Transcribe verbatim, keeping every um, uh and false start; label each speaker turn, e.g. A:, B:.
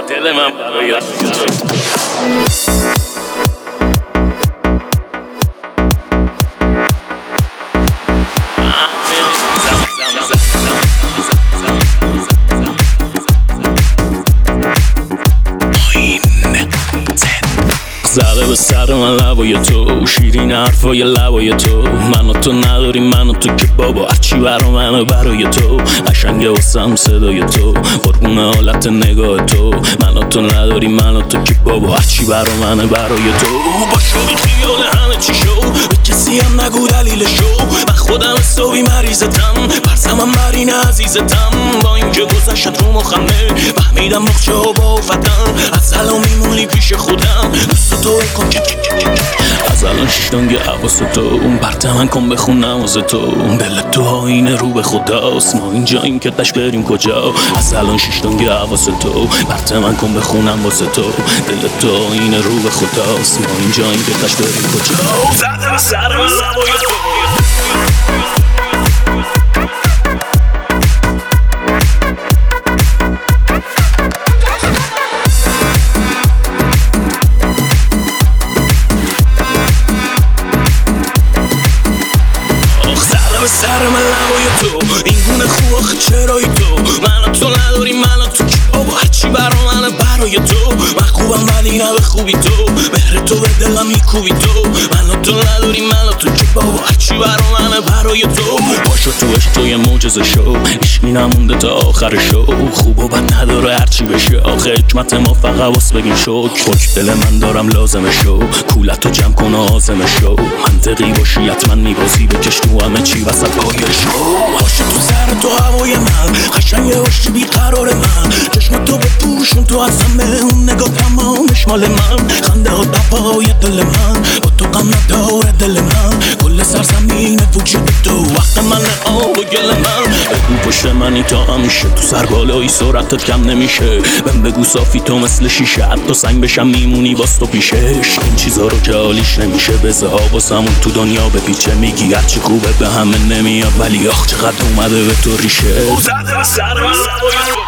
A: دل من برای زده به سر من لبای تو، شیرین حرفای لبای تو. من و تو نداریم، من و تو که بابا هرچی برا منه برای تو. قشنگه واسم صدای تو، قربون حالت نگاه تو. من و تو نداریم، من و تو که بابا هرچی برا منه برای تو. باشو بی خیال همه چی شو، به کسی هم نگو دلیلشو. من خودم حسابی مریضتم، برزمم بر این عزیزتم. با اینکه گذشت رو مخمه، فهمیدم مخچه ها با افتن. از الان میمونی پیش خودم، دوست تو کن که از الان شیشتانگه حواس تو. اون برته من کن بخون نماز تو. دل تو آینه رو به خداست، ما اینجا این که تش بریم کجا. از الان شیشتانگه حواس تو، برته من کن بخونم واسه تو. دل تو آینه رو به خداست، ما اینجا این که تش بریم کجا. زده به سر من لبای تو. سر من لبای تو، این گونه خوب آخه چرایی تو. من تو نداری، من تو که بابا هرچی برا منه برای تو. من خوبم ولی نه به خوبی تو، مهر تو به دلم میکوبی تو. من تو نداری، من تو که بابا هرچی برا منه برای تو. باشو تو عشق تو یه معجزه شو، عشقی نمونده تا آخر شو. خوب و بد نداره هرچی بشه، آخه حکمت ما فقط واس بگیم شکر. حکم دل من دارم لازمه شو، کولتو جمع کن و آزمه شو. منطقی باشی حتما میبازی، بکش تو همه چی وسط پایش. باشی تو سر تو هوای من، قشنگه باشی بیقرار من. چشم تو بپوشون تو از همه، اون نگاه تمامش مال من. خنده ها دپای دل من، با تو غم نداره دل من. کل سرزمین وجود تو، وقت من آب و گل من. بگو پشت منی تا همیشه، تو سر بالایی سرعتت کم نمیشه. بهم بگو صافی تو مثل شیشه، حتی سنگ بشم میمونی باز تو پیشش. این چیزا رو که حالیش نمیشه، بزه ها واسمون تو دنیا بپیچه. میگی هرچی خوبه به همه نمیاد، ولی آخ چقدر اومده به تو ریشه. زده به سر من